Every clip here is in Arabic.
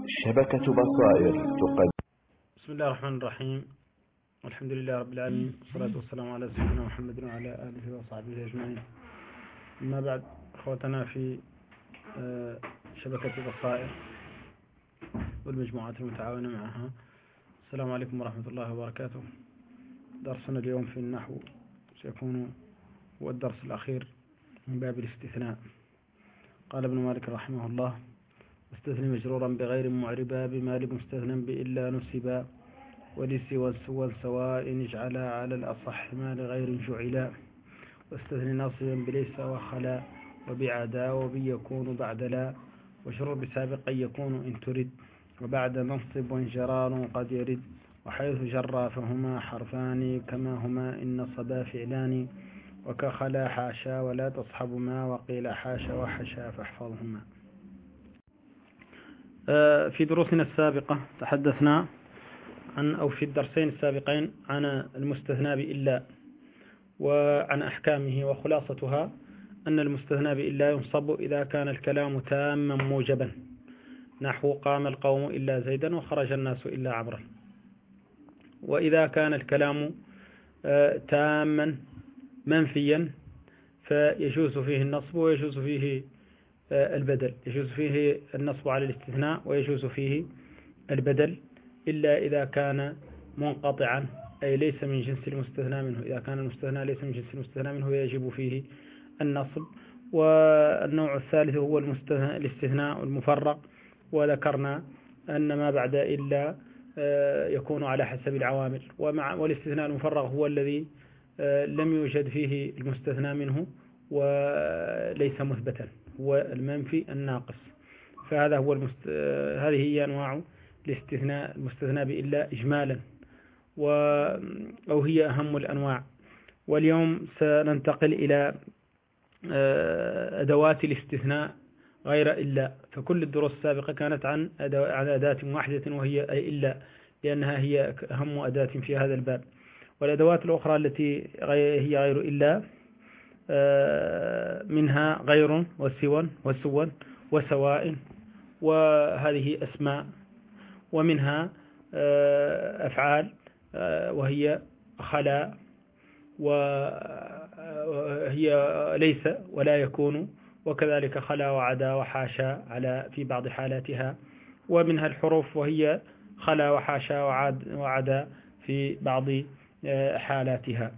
شبكة بصائر تقدم. بسم الله الرحمن الرحيم. الحمد لله رب العالمين، والصلاة والسلام على سيدنا محمد وعلى آله وصحبه أجمعين. أما بعد، أخوتنا في شبكة بصائر والمجموعات المتعاونة معها، السلام عليكم ورحمة الله وبركاته. درسنا اليوم في النحو سيكون هو الدرس الأخير من باب الاستثناء. قال ابن مالك رحمه الله: استثني مجرورا بغير معربا بما لمستثنى بإلا نسبا ولسوى سواء اجعلا على الأصح ما لغير جعلا واستثني ناصبا بليس وخلا وبعدا وبيكون بعد لا وشر بسابق يكون إن ترد وبعد منصب وانجرار قد يرد وحيث جرى فهما حرفان كما هما إن نصبا فعلان وكخلا حاشا ولا تصحب ما وقيل حاشا وحشا فاحفظهما. في دروسنا السابقة تحدثنا في الدرسين السابقين عن المستثنى بإلا وعن أحكامه، وخلاصتها أن المستثنى بإلا ينصب إذا كان الكلام تاما موجبا، نحو قام القوم إلا زيدا وخرج الناس إلا عمرا. وإذا كان الكلام تاما منفيا فيجوز فيه النصب ويجوز فيه البدل، يجوز فيه النصب على الاستثناء ويجوز فيه البدل، إلا إذا كان منقطعا أي ليس من جنس المستثنى منه. إذا كان المستثنى ليس من جنس المستثنى منه يجب فيه النصب. والنوع الثالث هو الاستثناء المفرق، وذكرنا أن ما بعد إلا يكون على حسب العوامل، والاستثناء المفرق هو الذي لم يوجد فيه المستثنى منه وليس مثبتا، هو المنفي الناقص. فهذا هو هذه هي أنواع الاستثناء المستثنى بإلا إجمالا، أو هي أهم الأنواع. واليوم سننتقل إلى أدوات الاستثناء غير إلا. فكل الدروس السابقة كانت عن أداة واحدة وهي إلا، لأنها هي أهم أداة في هذا الباب. والأدوات الأخرى التي هي غير إلا منها غير وسوى وسواء، وهذه أسماء. ومنها أفعال وهي خلا، وهي ليس ولا يكون، وكذلك خلا وعدا وحاشا في بعض حالاتها. ومنها الحروف وهي خلا وحاشا وعدا في بعض حالاتها.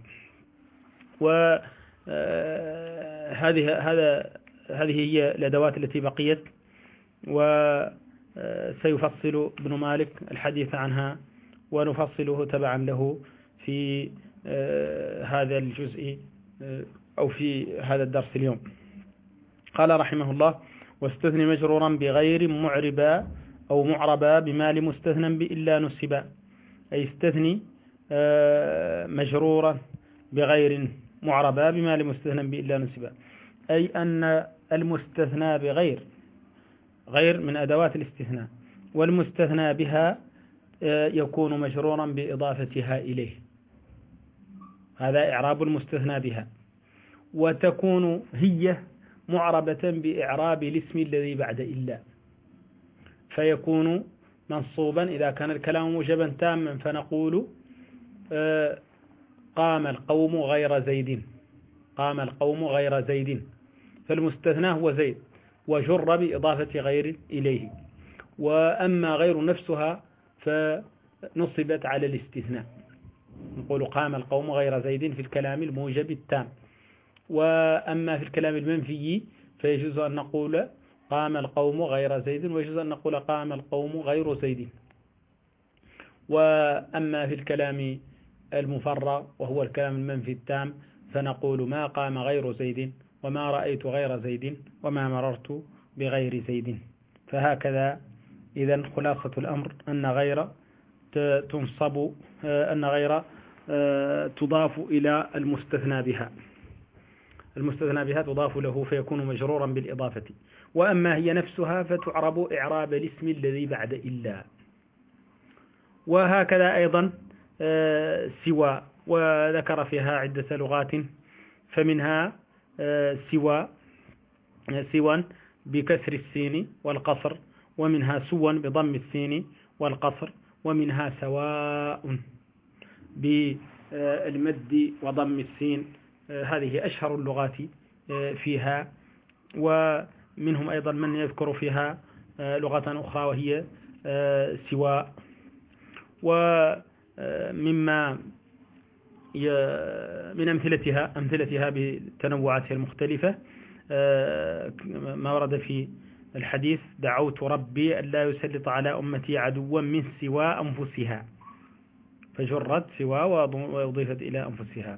هذه هي الأدوات التي بقيت، وسيفصل ابن مالك الحديث عنها ونفصله تبعا له في هذا الجزء أو في هذا الدرس اليوم. قال رحمه الله: واستثني مجرورا بغير معربا أو معربا بما لمستثنى بإلا نسبا. أي استثني مجرورا بغير معربا بما لمستثنى بإلا نسبا، أي أن المستثنى بغير من أدوات الاستثناء، والمستثنى بها يكون مجرورا بإضافتها إليه، هذا إعراب المستثنى بها. وتكون هي معربة بإعراب الاسم الذي بعد إلا، فيكون منصوبا إذا كان الكلام موجبا تاما، فنقول قام القوم غير زيد، قام القوم غير زيد، فالمستثنى هو زيد وجر بإضافة غير إليه. وأما غير نفسها فنصبت على الاستثناء، نقول قام القوم غير زيد في الكلام الموجب التام. وأما في الكلام المنفي فيجوز أن نقول قام القوم غير زيد، ويجوز أن نقول قام القوم غير زيد. وأما في الكلام المفرغ وهو الكلام المنفي التام فنقول ما قام غير زيد، وما رأيت غير زيد، وما مررت بغير زيد. فهكذا إذن خلاصة الأمر أن غير تنصب، أن غير تضاف إلى المستثنى بها، المستثنى بها تضاف له فيكون مجرورا بالإضافة. وأما هي نفسها فتعرب إعراب الاسم الذي بعد إلا. وهكذا أيضا سوى، وذكر فيها عدة لغات، فمنها سوى بكسر السين والقصر ومنها سوا بضم السين والقصر، ومنها سواء بالمد وضم السين. هذه أشهر اللغات فيها، ومنهم أيضا من يذكر فيها لغة أخرى وهي سواء. ومما من أمثلتها بتنوعاتها المختلفة ما ورد في الحديث: دعوت ربي ألا يسلط على أمتي عدوا من سوى أنفسها، فجرت سوى وأضيفت إلى أنفسها.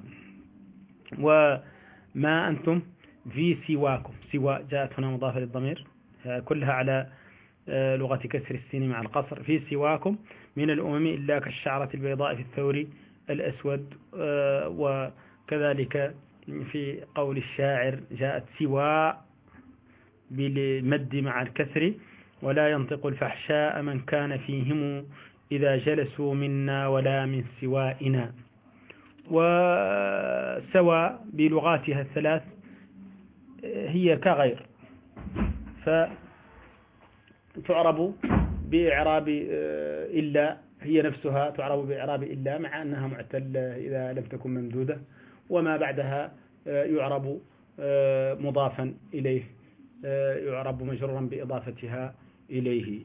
وما أنتم في سواكم، سوى جاءت هنا مضافة للضمير، كلها على لغة كسر السين مع القصر. في سواكم من الأمم إلا كالشعرة البيضاء في الثور الأسود. وكذلك في قول الشاعر جاءت سوى بالمد مع الكسر: ولا ينطق الفحشاء من كان فيهم إذا جلسوا منا ولا من سوائنا. وسوى بلغاتها الثلاث هي كغير، فتعرب بإعراب إلا، هي نفسها تعرب بإعراب إلا مع أنها معتلة إذا لم تكن ممدودة، وما بعدها يعرب مضافا إليه، يعرب مجرورا بإضافتها إليه.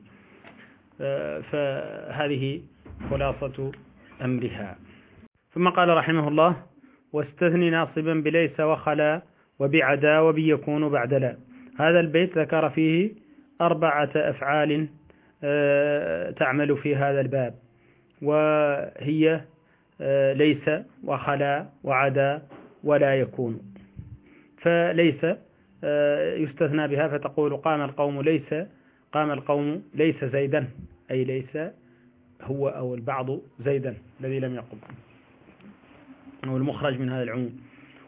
فهذه خلاصة أمرها. ثم قال رحمه الله: واستثني ناصبا بليس وخلا وبعدا وبيكون بعد لا. هذا البيت ذكر فيه 4 أفعال تعمل في هذا الباب، وهي ليس وخلا وعدا ولا يكون. فليس يستثنى بها، فتقول: قام القوم ليس زيدا، أي ليس هو أو البعض زيدا الذي لم يقم، أو المخرج من هذا العموم.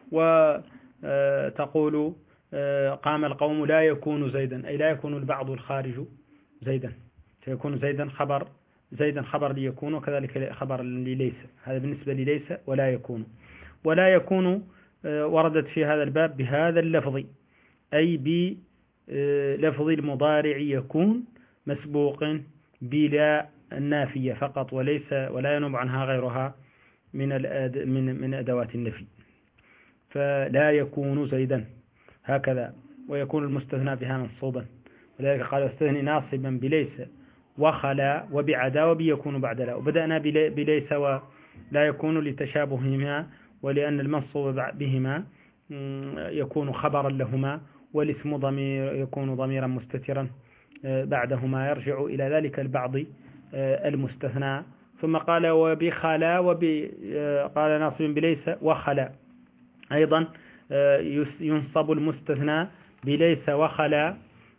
وتقول: قام القوم لا يكون زيدا، أي لا يكون البعض الخارج زيدا، سيكون زيدا خبر ليكون، وكذلك خبر لليس. هذا بالنسبة لليس. ولا يكون وردت في هذا الباب بهذا اللفظ، أي بلفظ المضارع يكون مسبوق بلا النافية فقط، ولا ينوب عنها غيرها من أدوات النفي. فلا يكون زيدا هكذا، ويكون المستثنى بها منصوبا، ولذلك قال: واستثني ناصبا بليس وخلا وبعدا وبيكون بعد لا. وبدأنا بليس ولا يكون لتشابههما، ولأن المنصوب بهما يكون خبرا لهما، والاسم يكون ضميرا مستترا بعدهما يرجع إلى ذلك البعض المستثنى. ثم قال: وبخلا قال ناصب بليس وخلا. أيضا ينصب المستثنى بليس وخلا،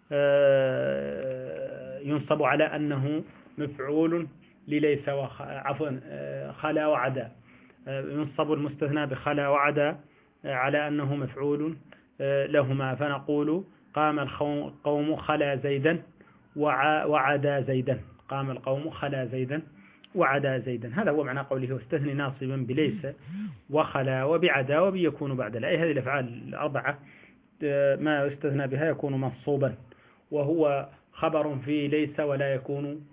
ينصب على أنه مفعول لليس خلا وعدا. ينصب المستثنى بخلا وعدا على أنه مفعول لهما، فنقول: قام القوم خلا زيدا وعدا زيدا. قام القوم خلا زيدا وعدا زيدا. هذا هو معنى قوله: واستثني ناصبا بليس وخلا وبعدا وبيكون بعد لا. هذه الأفعال 4 ما يستثنى بها يكون منصوبا، وهو خبر في ليس ولا يكون،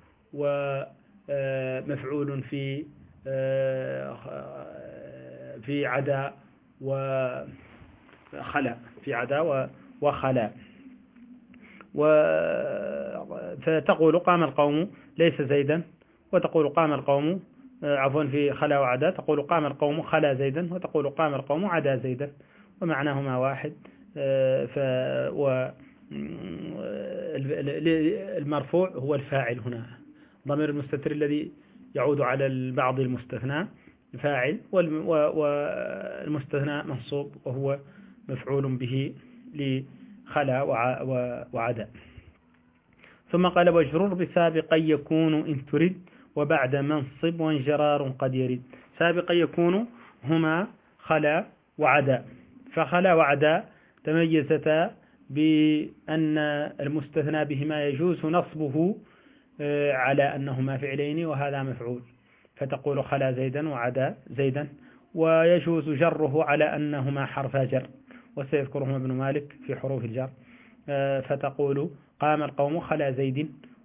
ومفعول في عدا وخلا، في عدا وخلا. فتقول: قام القوم ليس زيدا، وتقول: قام القوم في خلا وعدا، تقول: قام القوم خلا زيدا، وتقول: قام القوم عدا زيدا، ومعناهما واحد. المرفوع هو الفاعل هنا، ضمير المستتر الذي يعود على البعض المستثنى فاعل، والمستثنى منصوب وهو مفعول به لخلا وعدا. ثم قال: واجرر بسابقا يكون إن ترد وبعد منصب وانجرار قد يرد. سابقا يكون هما خلا وعدا، فخلا وعدا تميزتا بأن المستثنى بهما يجوز نصبه على أنهما فعلين وهذا مفعول، فتقول: خلا زيدا وعدا زيدا. ويجوز جره على أنهما حرفا جر، وسيذكرهما ابن مالك في حروف الجر، فتقول: قام القوم خلا زيد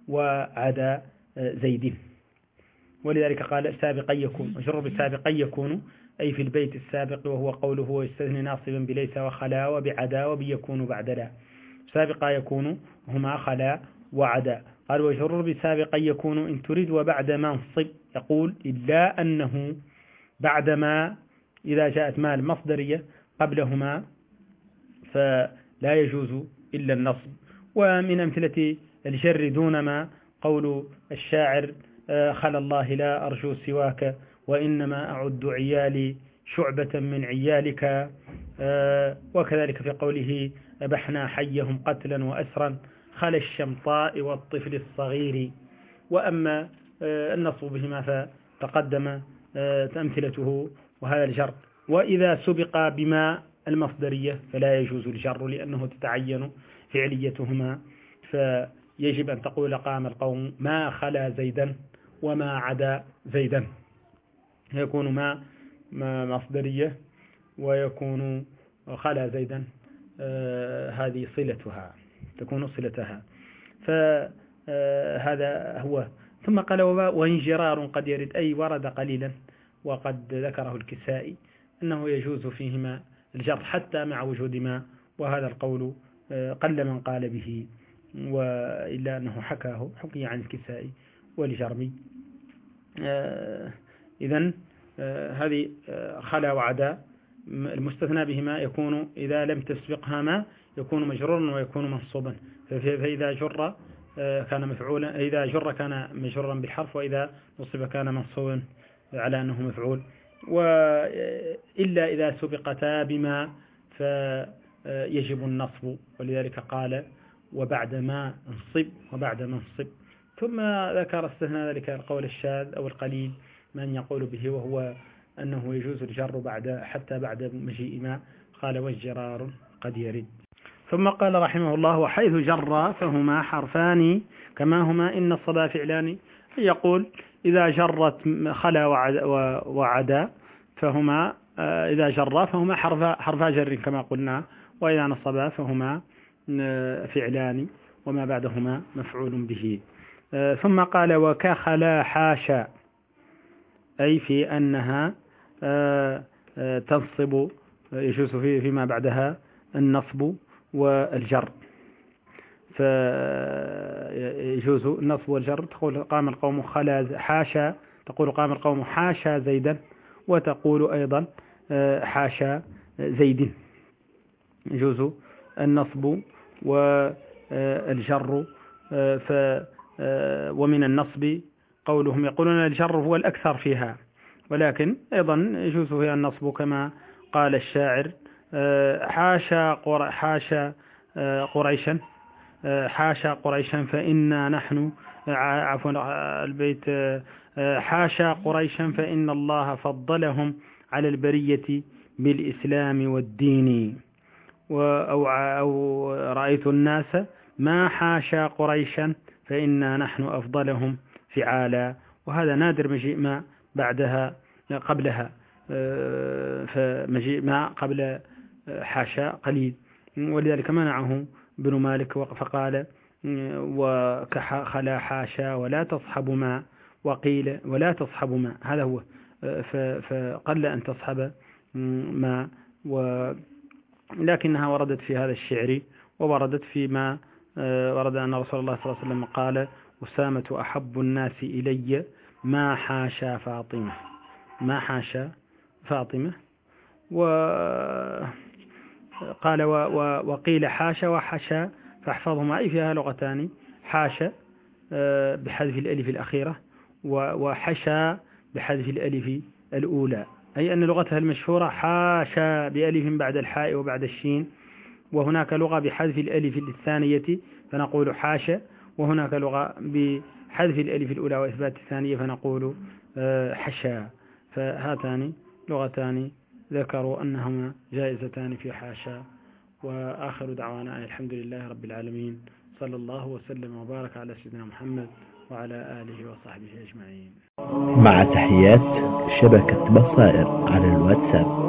وعدا زيد. ولذلك قال سابقا يكون، مجرور بسابقا يكون أي في البيت السابق، وهو قوله ويستثني ناصبا بليس وخلا وبعدا وبيكون بعد لا. سابقا يكون هما خلا وعدا. قال وجرر بسابقا يكون إن تريد وبعد ما انصب، يقول إلا أنه بعدما إذا جاءت ما المصدرية قبلهما فلا يجوز إلا النصب. ومن أمثلة الجر دون ما قول الشاعر خلا الله لا أرجو سواك وإنما أعد عيالي شعبة من عيالك. وكذلك في قوله أبحنا حيهم قتلا وأسرا خلا الشمطاء والطفل الصغير. وأما النصب بهما فتقدم أمثلته وهذا الجر. وإذا سبق بما المصدرية فلا يجوز الجر لأنه تتعين فعليتهما، فيجب أن تقول قام القوم ما خلا زيدا وما عدا زيدا، يكون ما مصدرية ويكون خلا زيدا هذه صلتها تكون صلتها. فهذا هو. ثم قال وانجرار قد يرد أي ورد قليلا، وقد ذكره الكسائي أنه يجوز فيهما الجر حتى مع وجود ما، وهذا القول قل من قال به، وإلا أنه حكي عن الكسائي والجرمي. إذن هذه خلا وعدا المستثنى بهما يكون إذا لم تسبقها ما يكون مجرورا ويكون منصوبا. فإذا جر كان مفعولا، إذا جر كان مجرورا بالحرف، وإذا نصب كان منصوبا على أنه مفعول. وإلا إذا سبقتا بما فيجب النصب، ولذلك قال وبعد ما انصب وبعد ما انصب. ثم ذكر استثناء ذلك القول الشاذ أو القليل من يقول به، وهو أنه يجوز الجر حتى بعد مجيء ما، قال والجرار قد يرد. ثم قال رحمه الله وحيث جر فهما حرفان كما هما إن الصبا فعلان. يقول إذا جرت خلا وعدا فهما إذا جر فهما حرفا جر كما قلنا، وإذا نصبا فهما فعلان وما بعدهما مفعول به. ثم قال وكخلا حاشا أي في أنها تنصب، يجوز فيما بعدها النصب والجر، فيجوز النصب والجر. تقول قام القوم خلا حاشا، تقول قام القوم حاشا زيدا، وتقول أيضا حاشا زيد. يجوز النصب والجر. ومن النصب قولهم يقولون الجر هو الأكثر فيها، ولكن أيضا يجوز فيها النصب كما قال الشاعر حاشا قريشا حاشا قريشا فإنا نحن عفوا البيت حاشا قريشا فإن الله فضلهم على البرية بالإسلام والدين. أو رأيت الناس ما حاشا قريشا فإنا نحن أفضلهم فعالا. وهذا نادر مجيء ما بعدها قبلها، فمجيء ما قبل حاشا قليل، ولذلك منعه ابن مالك فقال وكخلا حاشا ولا تصحب ما، وقيل ولا تصحب ما، هذا هو، فقل أن تصحب ما، لكنها وردت في هذا الشعر، ووردت فيما ورد أن رسول الله صلى الله عليه وسلم قال أسامة أحب الناس إلي ما حاشا فاطمة، ما حاشا فاطمة. وقال وقيل حاشا وحشا فاحفظهما، أي فيها لغتان، حاشا بحذف الألف الأخيرة، وحشا بحذف الألف الأولى، أي أن لغتها المشهورة حاشا بألف بعد الحاء وبعد الشين، وهناك لغة بحذف الألف الثانية فنقول حاشا، وهناك لغة بحذف الألف الأولى وإثبات الثانية فنقول حشا. فهاتان لغتان ذكروا أنهما جائزتان في حاشا. وآخر دعوانا الحمد لله رب العالمين، صلى الله وسلم وبارك على سيدنا محمد وعلى آله وصحبه أجمعين. مع تحيات شبكة بصائر على الواتساب.